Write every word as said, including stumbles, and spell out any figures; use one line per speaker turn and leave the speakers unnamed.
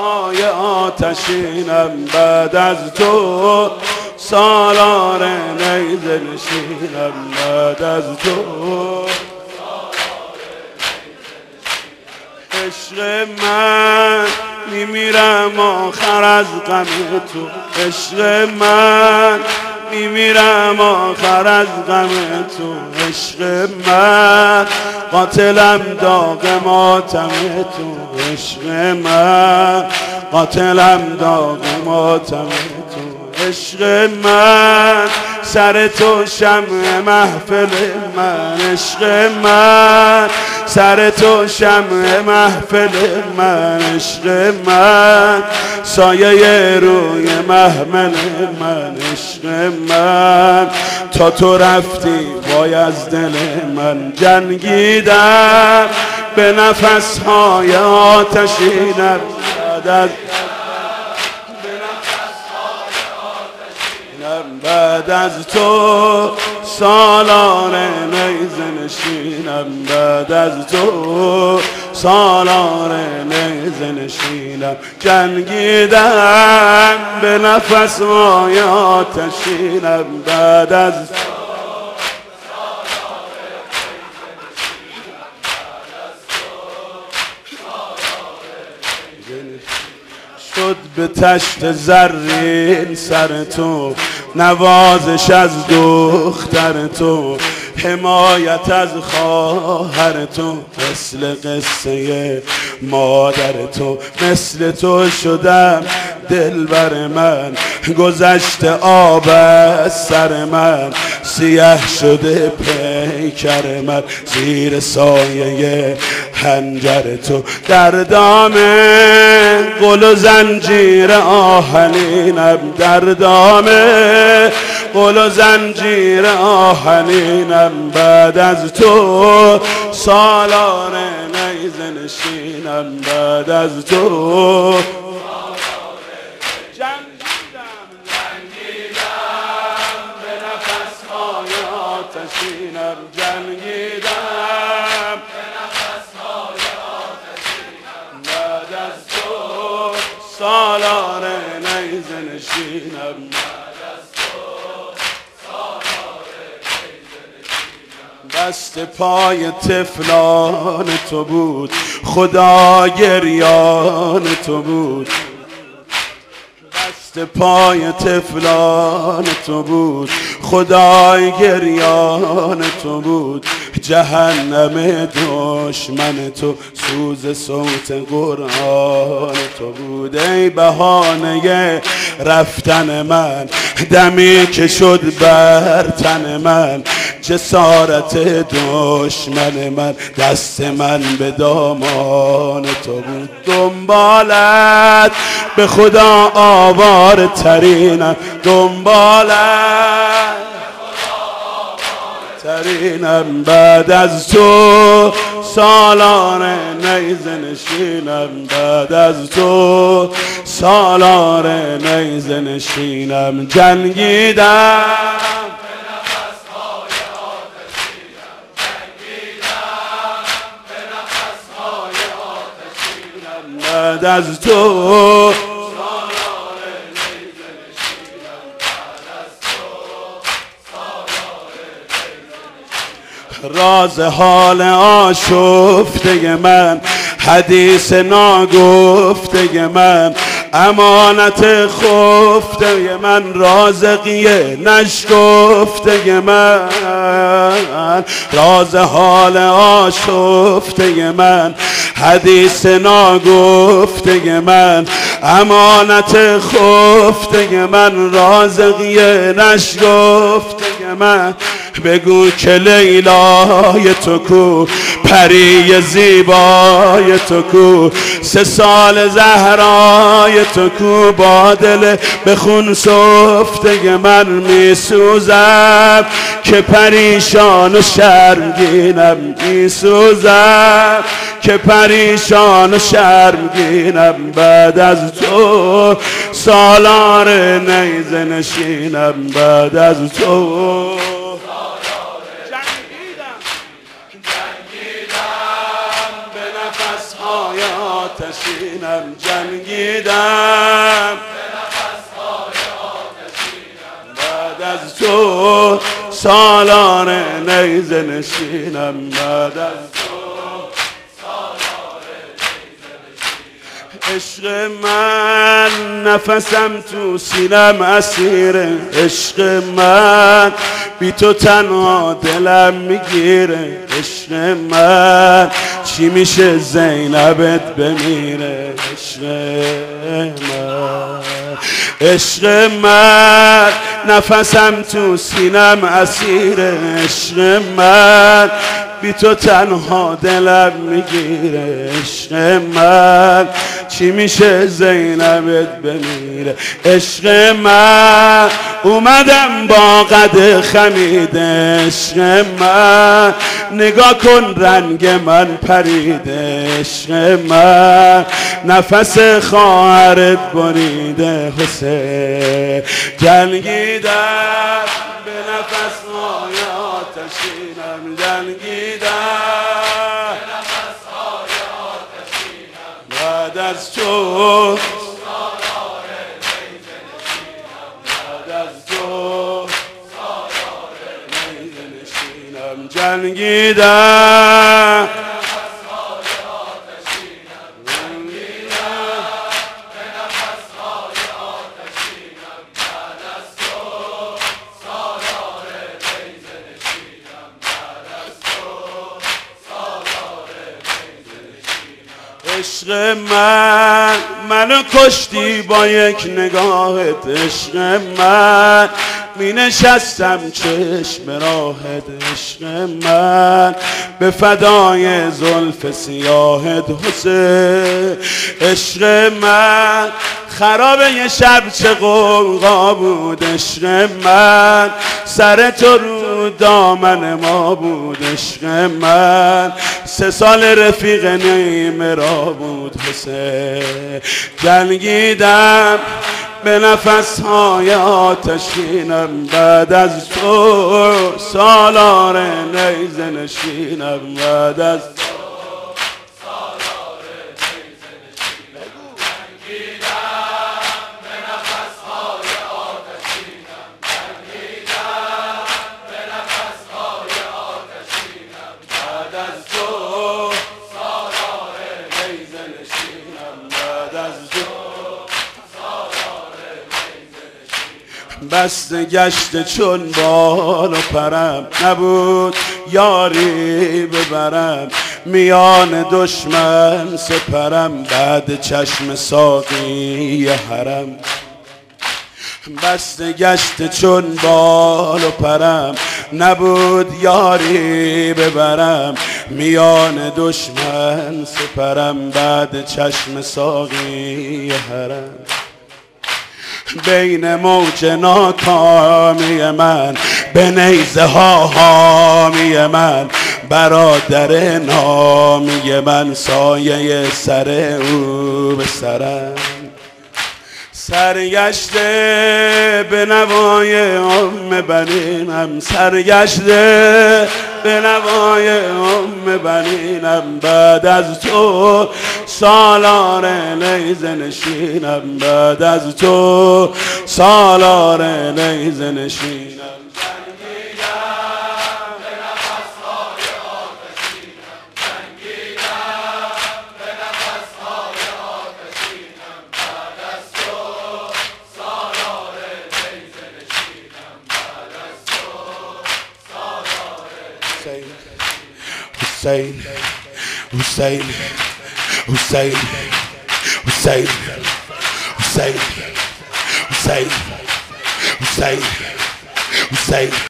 های آتشینم بعد از تو، سالار نیزه نشینم بعد از تو. عشق من میمیرم آخر از غم تو، عشق من میمیرم آخر از غم تو، عشق من قاتلم داغ ماتم تو، عشق من قاتلم داغ ماتم تو، عشق من سر تو شمع محفل من، عشق من سر تو شمع محفل من، عشق من سایه روی محمل من، عشق من تا تو رفتی وای از دل من جنگیدم به نفسهای آتشینم بعد از بعد از تو، سالار نیزه نشینم بعد از تو، سالار نیزه نشینم جنگیدم به نفسهای آتشینم بعد از شد به تشت زرین سر تو، نوازش از دختر تو، حمایت از خواهر تو، مثل قصه مادر تو، مثل تو شدم دلبر من، گذشت آب از سر من، سیاه شده پیکر من، زیر سایه خنجر تو، در دام قل و زنجیر آهنینم، در دام قل و زنجیر آهنینم بعد از تو، سالار نیزه نشینم بعد از تو. جنگیدم جنگیدم به نفسهای آتشینم بعد از تو، سالار نیزه نشینم بعد از تو، سالار نیزه نشینم. دست پای طفلان تو بود، خدا گریان تو بود، دست پای طفلان تو بود، خدای گریان تو بود، جهنم دشمن تو، سوز صوت قرآن تو بود. ای بهانه رفتن من، دمی که شد بر تن من، جسارت دشمن من، دست من به دامان تو بود، دنبالت به خدا آوار ترینم، دنبالت ترینم بعد از تو، سالار نیزه نشینم بعد از تو، سالار نیزه نشینم جنگیدم به نفسهای آتشینم، جنگیدم به نفسهای آتشینم بعد از تو، راز حال آشفته من، حدیث ناگفته من، امانت خفته من، رازقیه نشکفته من، راز حال آشفته من، حدیث ناگفته من، امانت خفته من، رازقیه نشکفته من. بگو که لیلای تو کو، پری زیبای تو کو، سه سال زهرای تو کو، با دل به خون سفته من می سوزم، که پریشان و شرمگینم می سوزم، که پریشان و شرمگینم بعد از تو، سالار نیزه نشینم بعد از تو. آتشینم جنگیدم بعد از تو سالار نیزه نشینم بعد از عشق من نفسم تو سینم اسیره عشق من بی تو تنها دلم میگیره عشق من چی میشه زینبت بمیره عشق من عشق من نفسم تو سینم اسیره عشق من بی تو تنها دلم میگیره عشق من چی میشه زینبت بمیره عشق من اومدم با قد خمیده عشق من نگاه کن رنگ من پریده عشق من نفس خواهرت بریده حسین جنگیدم به نفس های آتشینم جنگیدم بعد از تو بعد از تو نیزه نشینم جنگیدم عشق من منو کشتی با یک نگاهت عشق من می نشستم چشم راهت عشق من به فدای زلف سیاهت حسین عشق من خراب یه شب چه غوغا بود عشق من سر تو رو دامن ما بود عشق من سه سال رفیق نیمه را بود حسین جنگیدم به نفس های آتشینم بعد از تو سالار نیزه نشینم بعد از بسته گشته چون بال و پرم نبود یاری ببرم میان دشمن سپرم بعد چشم ساقی حرم بسته گشته چون بال و پرم نبود یاری ببرم میان دشمن سپرم بعد چشم ساقی حرم بین موج ناکامی من به نیزه ها حامی من برادر نامی من سایه سر او به سرم سرگشته به نوای ام بنینم سرگشته به نوای ام بنینم بعد از تو سالار نیزه نشینم بعد از تو سالار نیزه نشینم Hussein, Hussein, Hussein, Hussein, Hussein, Hussein, Hussein, Hussein.